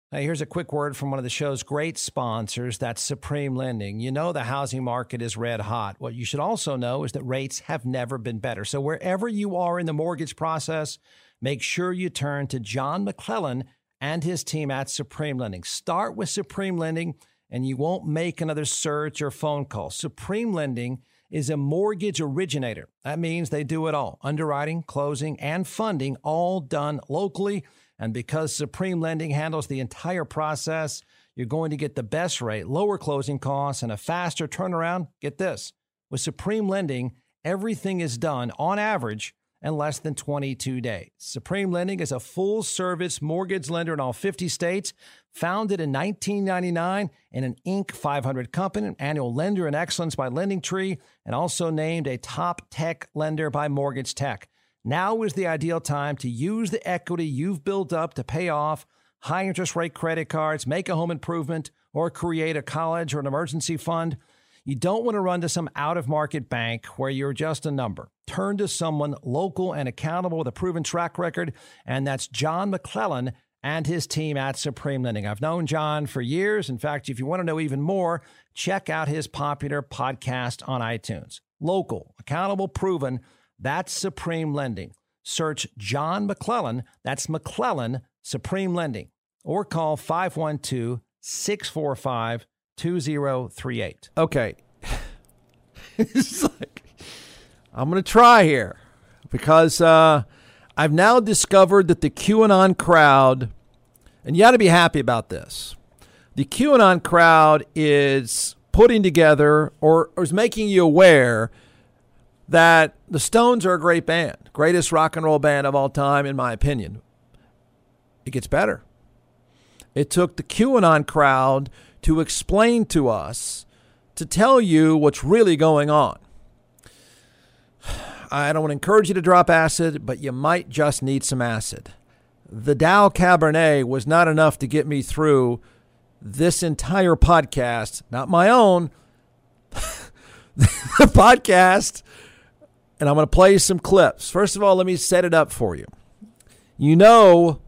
Hey, here's a quick word from one of the show's great sponsors. That's Supreme Lending. You know the housing market is red hot. What you should also know is that rates have never been better. So wherever you are in the mortgage process, make sure you turn to John McClellan and his team at Supreme Lending. Start with Supreme Lending, and you won't make another search or phone call. Supreme Lending is a mortgage originator. That means they do it all: underwriting, closing, and funding, all done locally. And because Supreme Lending handles the entire process, you're going to get the best rate, lower closing costs, and a faster turnaround. Get this: with Supreme Lending, everything is done on average in less than 22 days. Supreme Lending is a full-service mortgage lender in all 50 states, founded in 1999 in an Inc. 500 company, an annual lender in excellence by LendingTree, and also named a top tech lender by Mortgage Tech. Now is the ideal time to use the equity you've built up to pay off high interest rate credit cards, make a home improvement, or create a college or an emergency fund. You don't want to run to some out-of-market bank where you're just a number. Turn to someone local and accountable with a proven track record, and that's John McClellan and his team at Supreme Lending. I've known John for years. In fact, if you want to know even more, check out his popular podcast on iTunes. Local, accountable, proven. That's Supreme Lending. Search John McClellan. That's McClellan Supreme Lending. Or call 512-645-2038. Okay. It's like, I'm going to try here because I've now discovered that the QAnon crowd, and you got to be happy about this, the QAnon crowd is putting together or is making you aware that the Stones are a great band, greatest rock and roll band of all time, in my opinion. It gets better. It took the QAnon crowd to explain to us, to tell you what's really going on. I don't want to encourage you to drop acid, but you might just need some acid. The Dow Cabernet was not enough to get me through this entire podcast, not my own, the podcast. And I'm going to play some clips. First of all, let me set it up for you. You know,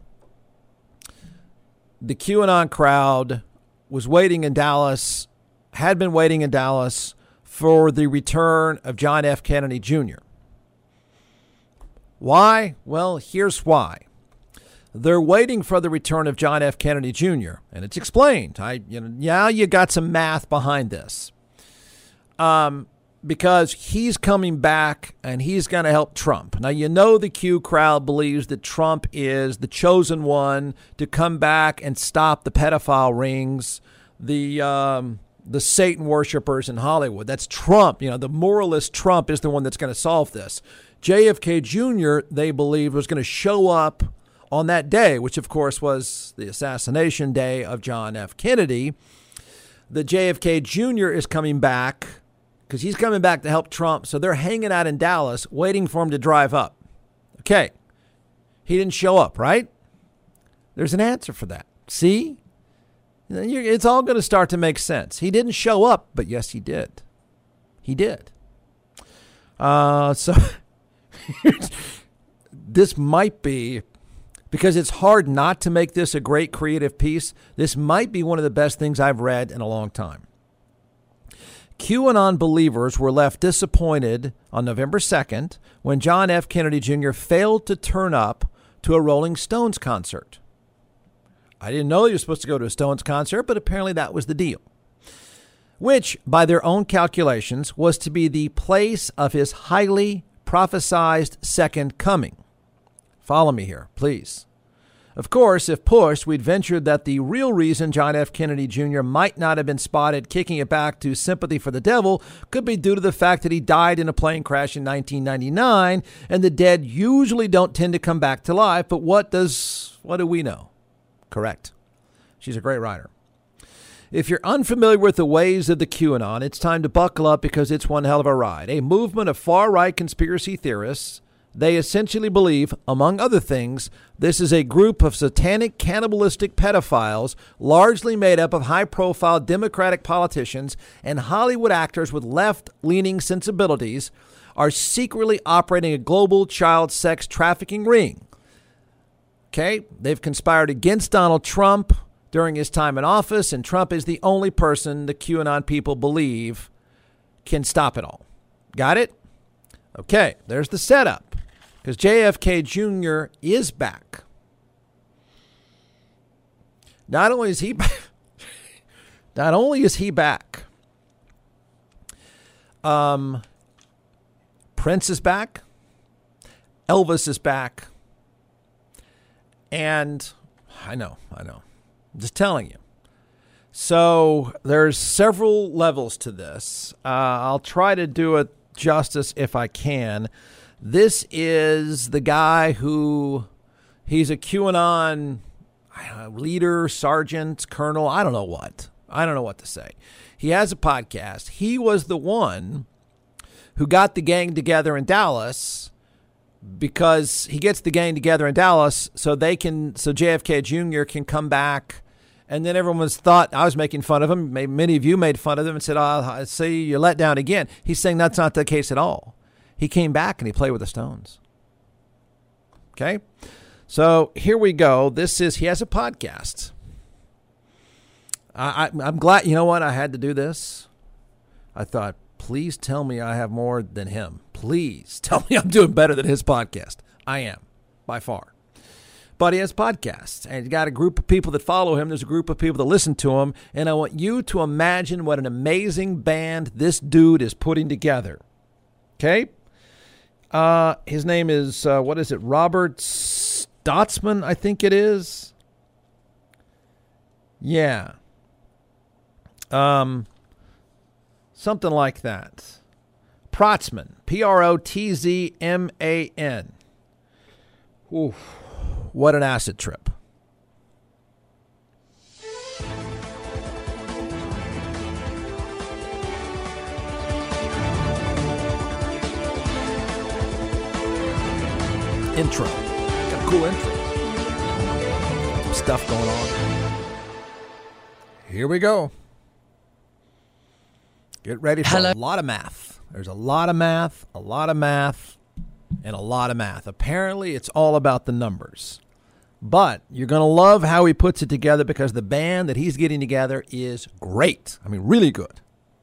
the QAnon crowd was waiting in Dallas, had been waiting in Dallas for the return of John F. Kennedy Jr. Why? Well, here's why. They're waiting for the return of John F. Kennedy Jr., and it's explained. You got some math behind this. Because he's coming back and he's going to help Trump. Now, you know the Q crowd believes that Trump is the chosen one to come back and stop the pedophile rings, the Satan worshipers in Hollywood. That's Trump. You know, the moralist Trump is the one that's going to solve this. JFK Jr., they believe, was going to show up on that day, which, of course, was the assassination day of John F. Kennedy. The JFK Jr. is coming back because he's coming back to help Trump. So they're hanging out in Dallas waiting for him to drive up. Okay. He didn't show up, right? There's an answer for that. See? It's all going to start to make sense. He didn't show up, but yes, he did. He did. So this might be, because it's hard not to make this a great creative piece, this might be one of the best things I've read in a long time. QAnon believers were left disappointed on November 2nd when John F. Kennedy Jr. failed to turn up to a Rolling Stones concert. I didn't know he was supposed to go to a Stones concert, but apparently that was the deal. Which, by their own calculations, was to be the place of his highly prophesized second coming. Follow me here, please. Of course, if pushed, we'd venture that the real reason John F. Kennedy Jr. might not have been spotted kicking it back to sympathy for the devil could be due to the fact that he died in a plane crash in 1999, and the dead usually don't tend to come back to life. But what do we know? Correct. She's a great writer. If you're unfamiliar with the ways of the QAnon, it's time to buckle up because it's one hell of a ride. A movement of far-right conspiracy theorists. They essentially believe, among other things, this is a group of satanic, cannibalistic pedophiles, largely made up of high-profile Democratic politicians and Hollywood actors with left-leaning sensibilities, are secretly operating a global child sex trafficking ring. Okay, they've conspired against Donald Trump during his time in office, and Trump is the only person the QAnon people believe can stop it all. Got it? Okay, there's the setup. Because JFK Jr. is back. Not only is he back, Prince is back, Elvis is back, and I know, I'm just telling you. So there's several levels to this. I'll try to do it justice if I can. This is the guy who, he's a QAnon leader, sergeant, colonel, I don't know what to say. He has a podcast. He was the one who got the gang together in Dallas, because he gets the gang together in Dallas so JFK Jr. can come back. And then everyone's thought I was making fun of him. Many of you made fun of him and said, I see you let down again. He's saying that's not the case at all. He came back and he played with the Stones. Okay. So here we go. He has a podcast. I'm glad, you know what? I had to do this. I thought, please tell me I have more than him. Please tell me I'm doing better than his podcast. I am, by far. But he has podcasts, and he's got a group of people that follow him. There's a group of people that listen to him. And I want you to imagine what an amazing band this dude is putting together. Okay? His name is, Robert Stotzman, I think it is. Yeah. Something like that. Protzman. Protzman. Oof. What an acid trip. Intro. Got a cool intro. Some stuff going on. Here we go. Get ready for a lot of math. There's a lot of math, and a lot of math. Apparently, it's all about the numbers. But you're going to love how he puts it together, because the band that he's getting together is great. I mean, really good.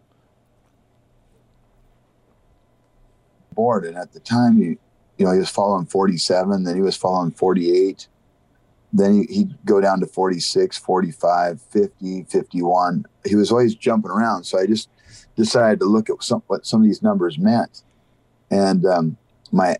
Board, and at the time, he was following 47, then he was following 48. Then he'd go down to 46, 45, 50, 51. He was always jumping around. So I just decided to look at what some of these numbers meant. And my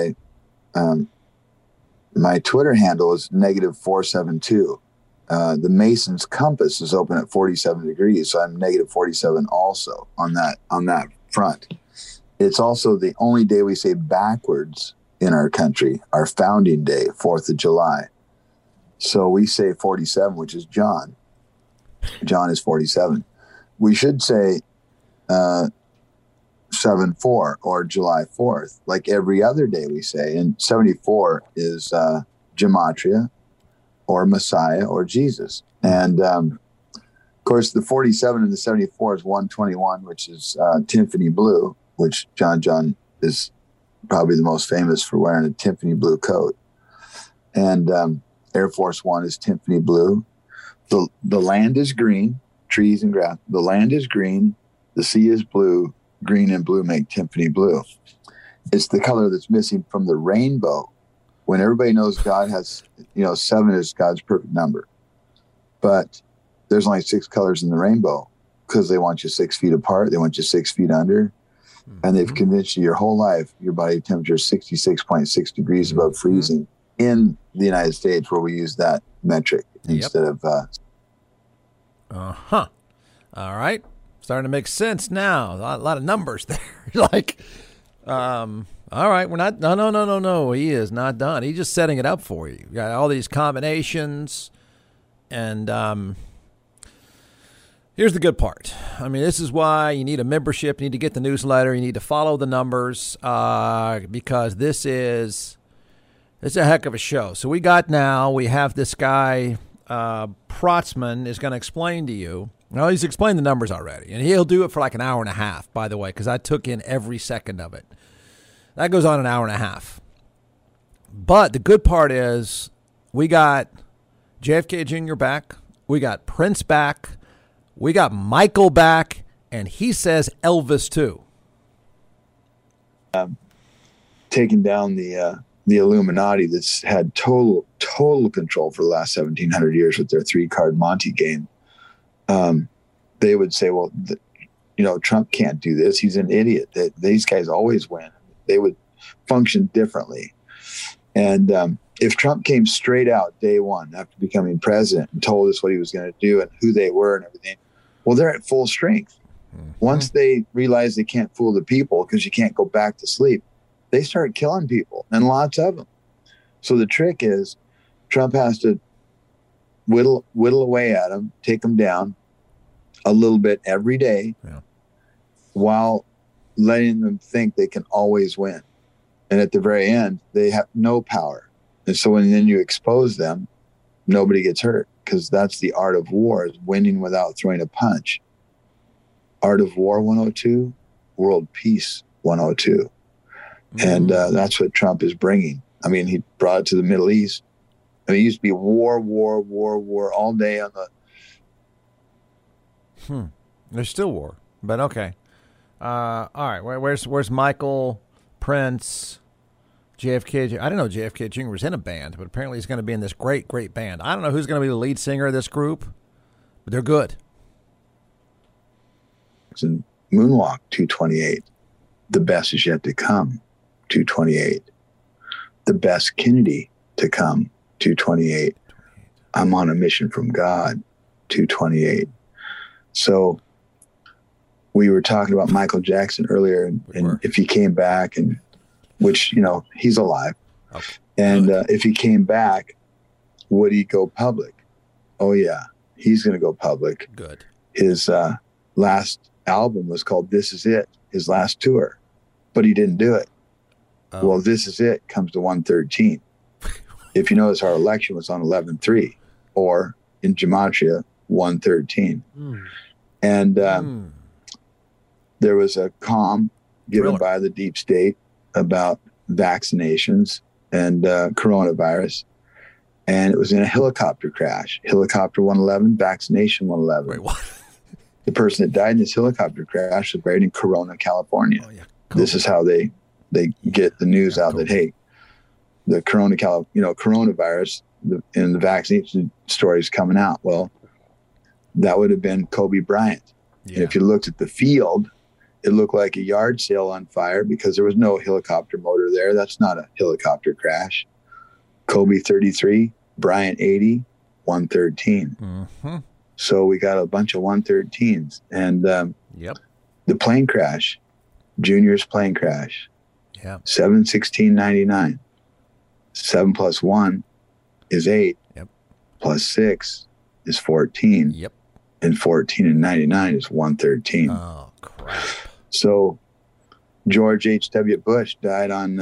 Twitter handle is -472. The Mason's compass is open at 47 degrees, so I'm -47 also on that front. It's also the only day we say backwards in our country, our founding day, 4th of July. So we say 47, which is John. John is 47. We should say 7/4 or July 4th, like every other day we say. And 74 is Gematria or Messiah or Jesus. And of course, the 47 and the 74 is 121, which is Tiffany blue, which John is probably the most famous for wearing a Tiffany blue coat. And Air Force One is Tiffany blue. The land is green, trees and grass. The land is green. The sea is blue. Green and blue make Tiffany blue. It's the color that's missing from the rainbow. When everybody knows God has, 7 is God's perfect number. But there's only 6 colors in the rainbow, because they want you 6 feet apart. They want you 6 feet under. And they've convinced you your whole life your body temperature is 66.6 degrees above freezing in the United States, where we use that metric instead of... All right. Starting to make sense now. A lot of numbers there. Like, all right, we're not... No. He is not done. He's just setting it up for you. You got all these combinations. And here's the good part. I mean, this is why you need a membership. You need to get the newsletter. You need to follow the numbers, because this is... It's a heck of a show. So we have this guy, Protzman, is going to explain to you. Well, he's explained the numbers already, and he'll do it for like an hour and a half, by the way, because I took in every second of it. That goes on an hour and a half. But the good part is we got JFK Jr. back, We got Prince back. We got Michael back. And he says Elvis, too. Taking down the Illuminati that's had total control for the last 1,700 years with their 3-card Monte game. They would say, well, Trump can't do this. He's an idiot. These guys always win. They would function differently. And if Trump came straight out day one after becoming president and told us what he was going to do and who they were and everything, well, they're at full strength. Mm-hmm. Once they realize they can't fool the people because you can't go back to sleep, they start killing people, and lots of them. So the trick is Trump has to whittle away at them, take them down a little bit every day, while letting them think they can always win. And at the very end, they have no power. And so then you expose them, nobody gets hurt, because that's the art of war, is winning without throwing a punch. Art of War 102, World Peace 102. And that's what Trump is bringing. I mean, he brought it to the Middle East. I mean, it used to be war all day on the... There's still war, but okay. All right, where's Michael, Prince, JFK? I didn't know JFK Jr. was in a band, but apparently he's going to be in this great band. I don't know who's going to be the lead singer of this group, but they're good. It's in Moonwalk 228. The best is yet to come. 228. The best Kennedy to come. 228. I'm on a mission from God. 228. So we were talking about Michael Jackson earlier, and if he came back, and which, he's alive. Okay. And if he came back, would he go public? Oh, yeah, he's going to go public. Good. His last album was called This Is It, his last tour, but he didn't do it. Well, This Is It comes to 113. If you notice, our election was on 11/3, or in Gematria, 113. And there was a comm given by the deep state about vaccinations and coronavirus. And it was in a helicopter crash. Helicopter 111, vaccination 111. Wait, what? The person that died in this helicopter crash was buried in Corona, California. Oh, yeah. This is how they get the news out that, hey, the coronavirus and the vaccination story is coming out. Well, that would have been Kobe Bryant. Yeah. And if you looked at the field, it looked like a yard sale on fire because there was no helicopter motor there. That's not a helicopter crash. Kobe 33, Bryant 80, 113. Mm-hmm. So we got a bunch of 113s. And the plane crash, Junior's plane crash, 7/16/99. 7 plus 1 is 8. Plus 6 is 14. And 14 and 99 is 113. Oh, crap. So George H.W. Bush died on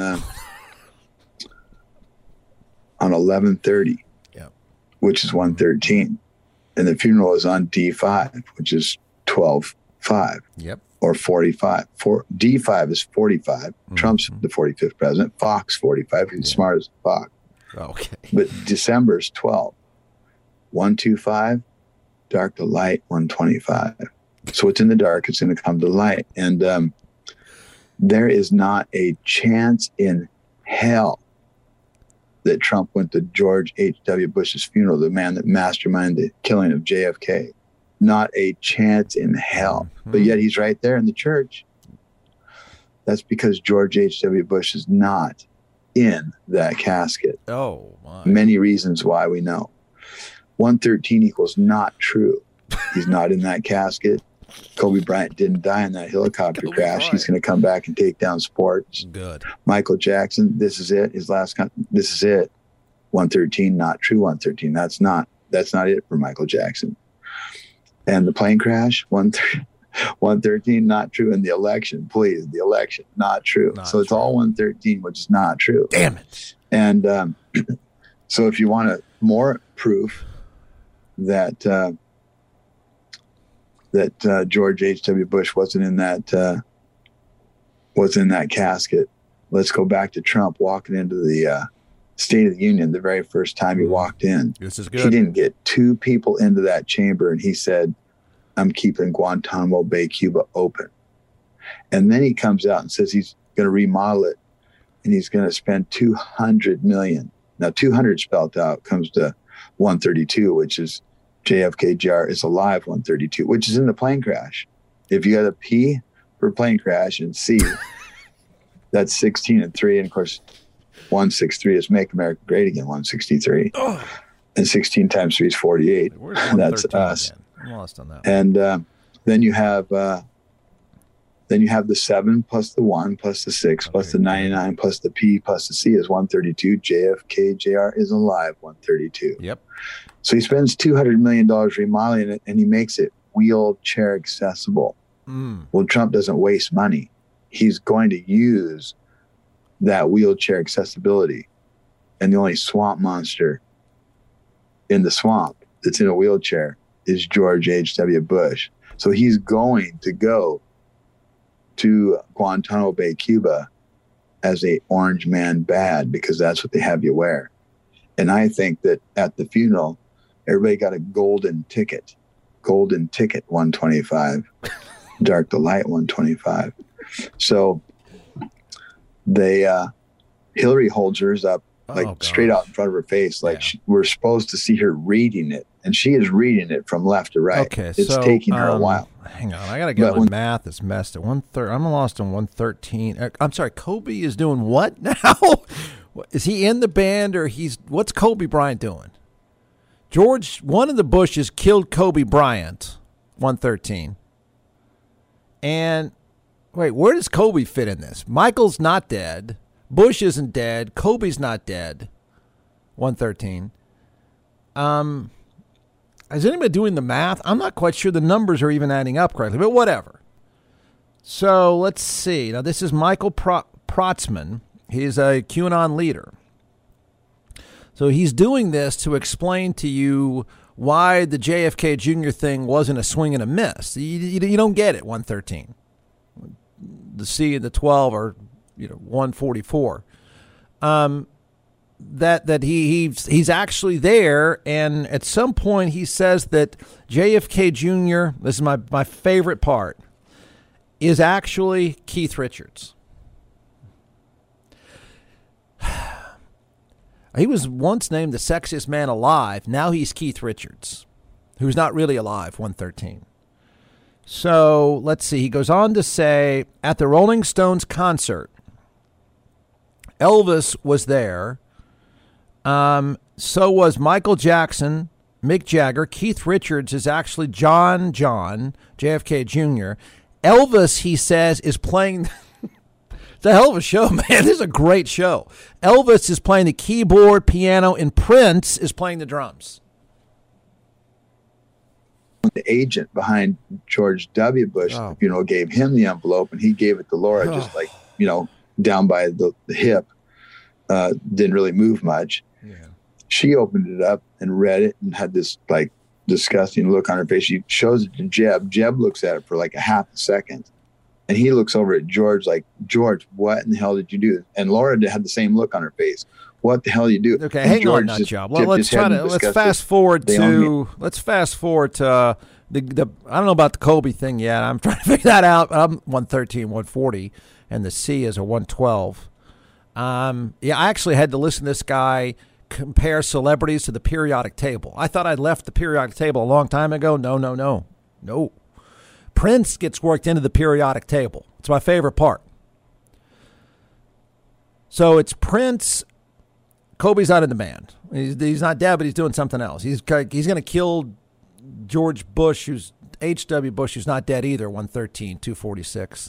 11/30, which is 113. And the funeral is on D5, which is 12/5. Or 45. D5 is 45. Mm-hmm. Trump's the 45th president. Fox 45. He's smart as Fox. Okay. But December's 12. 125, dark to light, 125. So it's in the dark, it's going to come to light. And there is not a chance in hell that Trump went to George H.W. Bush's funeral, the man that masterminded the killing of JFK. Not a chance in hell. But yet he's right there in the church. That's because George H.W. Bush is not in that casket. Oh, my. Many reasons why we know. 113 equals not true. He's not in that casket. Kobe Bryant didn't die in that helicopter crash. He's going to come back and take down sports. Good. Michael Jackson, This Is It. This Is It. 113, not true. 113. That's not it for Michael Jackson. And the plane crash, 113, not true. And the election, please, the election, not true. So it's all 113, which is not true. Damn it. And so if you want more proof that George H.W. Bush wasn't in that casket, let's go back to Trump walking into the State of the Union the very first time he walked in. This is good. He didn't get 2 people into that chamber, and he said, I'm keeping Guantanamo Bay, Cuba open. And then he comes out and says he's going to remodel it, and he's going to spend $200 million. Now, 200 spelled out comes to 132, which is JFK Jr. is alive 132, which is in the plane crash. If you got a P for plane crash and C, that's 16 and 3. And of course, 163 is Make America Great Again, 163. Oh. And 16 times 3 is 48. That's us. Again? I'm lost on that. And then you have the 7 plus the 1 plus the 6 plus the 99 plus the P plus the C is 132. JFK Jr. is alive 132. Yep. So he spends $200 million remodeling it, and he makes it wheelchair accessible. Well, Trump doesn't waste money. He's going to use that wheelchair accessibility. And the only swamp monster in the swamp that's in a wheelchair is George H.W. Bush. So he's going to go to Guantanamo Bay, Cuba as a orange man bad, because that's what they have you wear. And I think that at the funeral, everybody got a golden ticket 125, dark the light 125. So they, Hillary holds hers up straight out in front of her face. Like we're supposed to see her reading it, and she is reading it from left to right. Okay, it's taking her a while. Hang on, I got to get my math is messed at 130. I'm lost on 113. I'm sorry, Kobe is doing what now? Is he in the band, or what's Kobe Bryant doing? George, one of the Bushes killed Kobe Bryant, 113. And wait, where does Kobe fit in this? Michael's not dead. Bush isn't dead. Kobe's not dead. 113. Is anybody doing the math? I'm not quite sure the numbers are even adding up correctly, but whatever. So let's see. Now, this is Michael Protzman. He's a QAnon leader. So he's doing this to explain to you why the JFK Jr. thing wasn't a swing and a miss. You don't get it, 113. The C and the 12 are 144. That he's actually there, and at some point he says that JFK Jr., this is my favorite part, is actually Keith Richards. He was once named the sexiest man alive. Now he's Keith Richards, who's not really alive, 113. So let's see. He goes on to say, at the Rolling Stones concert, Elvis was there. So was Michael Jackson, Mick Jagger. Keith Richards is actually John, JFK Jr. Elvis, he says, is playing... It's a hell of a show, man. This is a great show. Elvis is playing the keyboard, piano, and Prince is playing the drums. The agent behind George W. Bush, gave him the envelope, and he gave it to Laura, just like, down by the hip. Didn't really move much. Yeah. She opened it up and read it and had this like disgusting look on her face. She shows it to Jeb. Jeb looks at it for like a half a second. And he looks over at George like, George, what in the hell did you do? And Laura had the same look on her face. What the hell did you do? Okay, hang on, nut job. Let's fast forward to the I don't know about the Kobe thing yet. I'm trying to figure that out. I'm 113, 140, and the C is a 112. I actually had to listen to this guy compare celebrities to the periodic table. I thought I'd left the periodic table a long time ago. No. Prince gets worked into the periodic table. It's my favorite part. So it's Prince. Kobe's not in the band. He's not dead, but he's doing something else. He's going to kill George Bush, who's H.W. Bush, who's not dead either, 113, 246.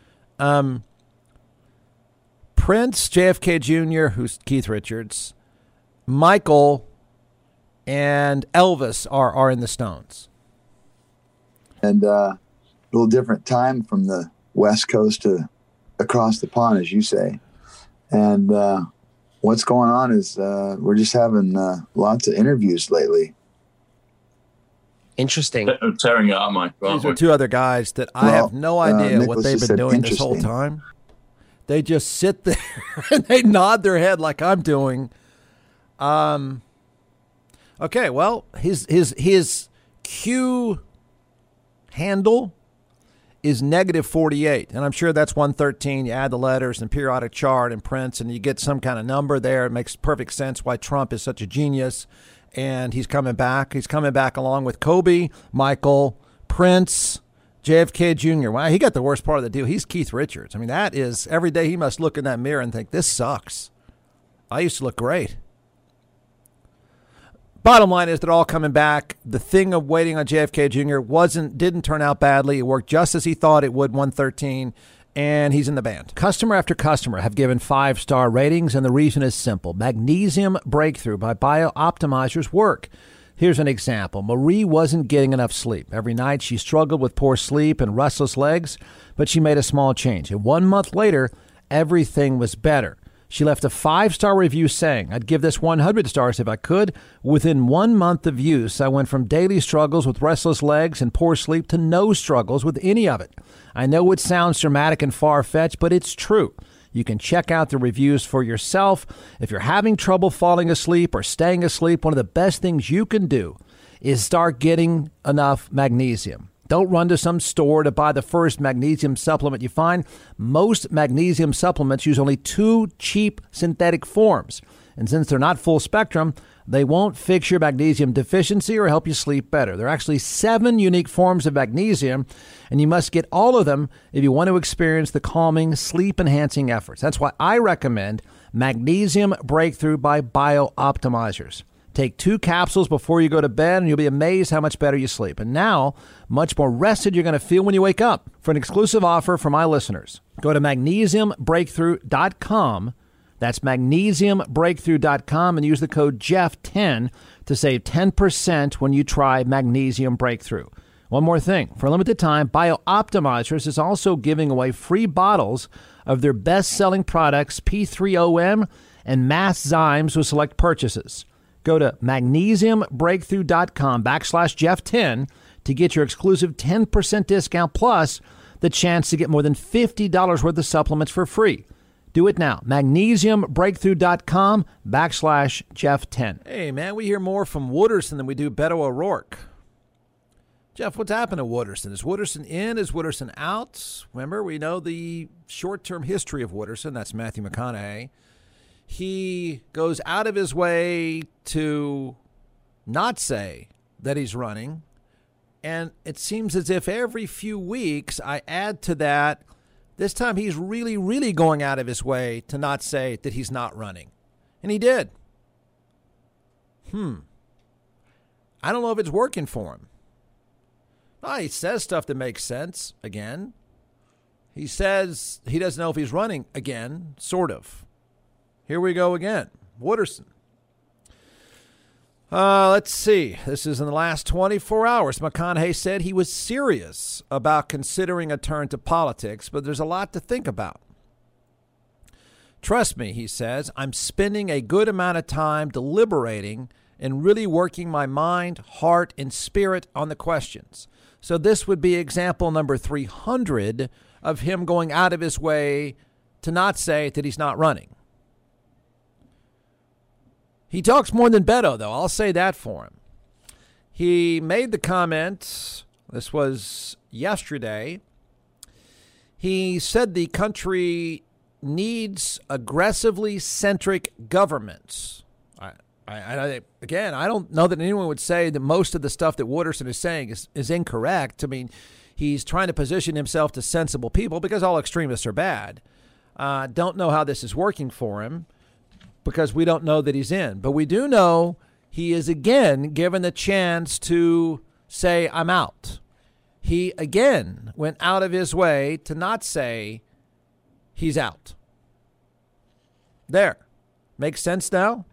Prince, JFK Jr., who's Keith Richards, Michael, and Elvis are in the Stones. And a little different time from the West Coast to across the pond, as you say. And what's going on is we're just having lots of interviews lately. Interesting. I'm tearing it up, Mike. These are two other guys that I have no idea what they've been doing this whole time. They just sit there and they nod their head like I'm doing Okay, well, his Q handle is negative 48, and I'm sure that's 113. You add the letters and periodic chart and prints, and you get some kind of number there. It makes perfect sense why Trump is such a genius, and he's coming back. He's coming back along with Kobe, Michael, Prince, JFK Jr. Wow, he got the worst part of the deal. He's Keith Richards. I mean, that is, every day he must look in that mirror and think, this sucks. I used to look great. Bottom line is they're all coming back. The thing of waiting on JFK Jr. didn't turn out badly. It worked just as he thought it would, 113, and he's in the band. Customer after customer have given 5-star ratings, and the reason is simple. Magnesium Breakthrough by BioOptimizers work. Here's an example. Marie wasn't getting enough sleep. Every night she struggled with poor sleep and restless legs, but she made a small change. And 1 month later, everything was better. She left a 5-star review saying, I'd give this 100 stars if I could. Within 1 month of use, I went from daily struggles with restless legs and poor sleep to no struggles with any of it. I know it sounds dramatic and far-fetched, but it's true. You can check out the reviews for yourself. If you're having trouble falling asleep or staying asleep, one of the best things you can do is start getting enough magnesium. Don't run to some store to buy the first magnesium supplement you find. Most magnesium supplements use only 2 cheap synthetic forms. And since they're not full spectrum, they won't fix your magnesium deficiency or help you sleep better. There are actually 7 unique forms of magnesium, and you must get all of them if you want to experience the calming, sleep-enhancing efforts. That's why I recommend Magnesium Breakthrough by BioOptimizers. Take 2 capsules before you go to bed, and you'll be amazed how much better you sleep. And now, much more rested you're going to feel when you wake up. For an exclusive offer for my listeners, go to magnesiumbreakthrough.com. That's magnesiumbreakthrough.com and use the code Jeff10 to save 10% when you try Magnesium Breakthrough. One more thing. For a limited time, BioOptimizers is also giving away free bottles of their best-selling products, P3OM and Mass Zymes, with select purchases. Go to magnesiumbreakthrough.com/Jeff10 to get your exclusive 10% discount plus the chance to get more than $50 worth of supplements for free. Do it now. magnesiumbreakthrough.com/Jeff10. Hey, man, we hear more from Wooderson than we do Beto O'Rourke. Jeff, what's happened to Wooderson? Is Wooderson in? Is Wooderson out? Remember, we know the short-term history of Wooderson. That's Matthew McConaughey. He goes out of his way to not say that he's running. And it seems as if every few weeks I add to that, this time he's really, really going out of his way to not say that he's not running. And he did. I don't know if it's working for him. Oh, he says stuff that makes sense, again. He says he doesn't know if he's running, again, sort of. Here we go again. Wooderson. Let's see. This is in the last 24 hours. McConaughey said he was serious about considering a turn to politics, but there's a lot to think about. Trust me, he says, I'm spending a good amount of time deliberating and really working my mind, heart, and spirit on the questions. So this would be example number 300 of him going out of his way to not say that he's not running. He talks more than Beto, though. I'll say that for him. He made the comment, this was yesterday, he said the country needs aggressively centric governments. Again, I don't know that anyone would say that most of the stuff that Wooderson is saying is incorrect. I mean, he's trying to position himself to sensible people because all extremists are bad. Don't know how this is working for him, because we don't know that he's in. But we do know he is again given the chance to say, I'm out. He again went out of his way to not say he's out. There. Makes sense now?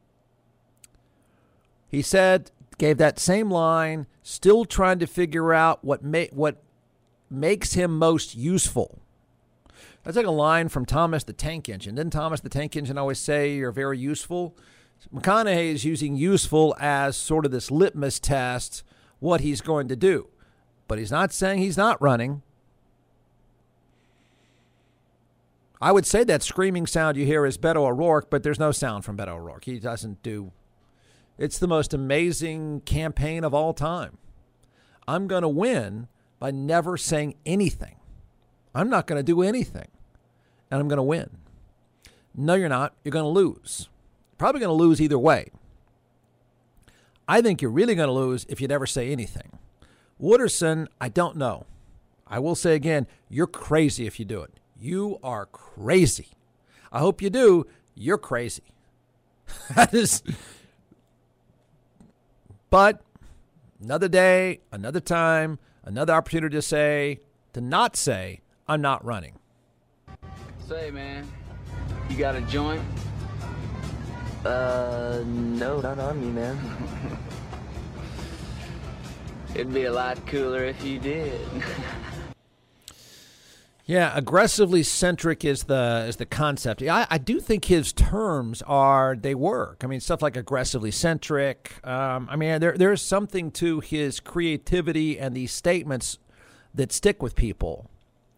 He said, gave that same line, still trying to figure out what makes him most useful. That's like a line from Thomas the Tank Engine. Didn't Thomas the Tank Engine always say you're very useful? McConaughey is using useful as sort of this litmus test, what he's going to do. But he's not saying he's not running. I would say that screaming sound you hear is Beto O'Rourke, but there's no sound from Beto O'Rourke. He doesn't do. It's the most amazing campaign of all time. I'm going to win by never saying anything. I'm not going to do anything, and I'm going to win. No, you're not. You're going to lose. Probably going to lose either way. I think you're really going to lose if you never say anything. Wooderson, I don't know. I will say again, you're crazy if you do it. You are crazy. I hope you do. You're crazy. That is. But another day, another time, another opportunity to not say, I'm not running. Say, man, you got a joint? No, not on me, man. It'd be a lot cooler if you did. Yeah, aggressively centric is the concept. I do think his terms they work. I mean, stuff like aggressively centric. There's something to his creativity and these statements that stick with people.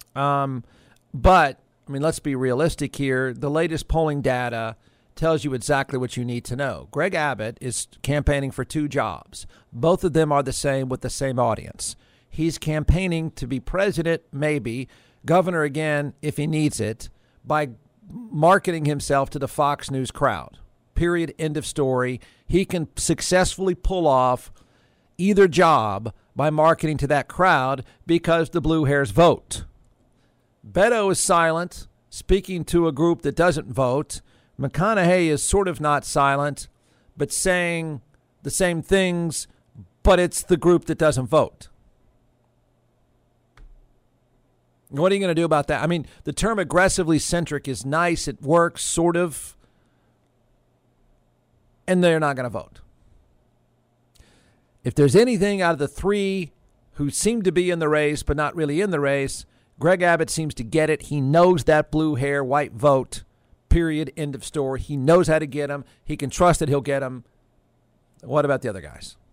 But, let's be realistic here. The latest polling data tells you exactly what you need to know. Greg Abbott is campaigning for 2 jobs. Both of them are the same with the same audience. He's campaigning to be president, maybe, governor again if he needs it, by marketing himself to the Fox News crowd. Period. End of story. He can successfully pull off either job by marketing to that crowd because the blue hairs vote. Beto is silent, speaking to a group that doesn't vote. McConaughey is sort of not silent, but saying the same things, but it's the group that doesn't vote. What are you going to do about that? The term aggressively centric is nice. It works, sort of. And they're not going to vote. If there's anything out of the 3 who seem to be in the race but not really in the race, Greg Abbott seems to get it. He knows that blue hair, white vote. Period. End of story. He knows how to get them. He can trust that he'll get them. What about the other guys?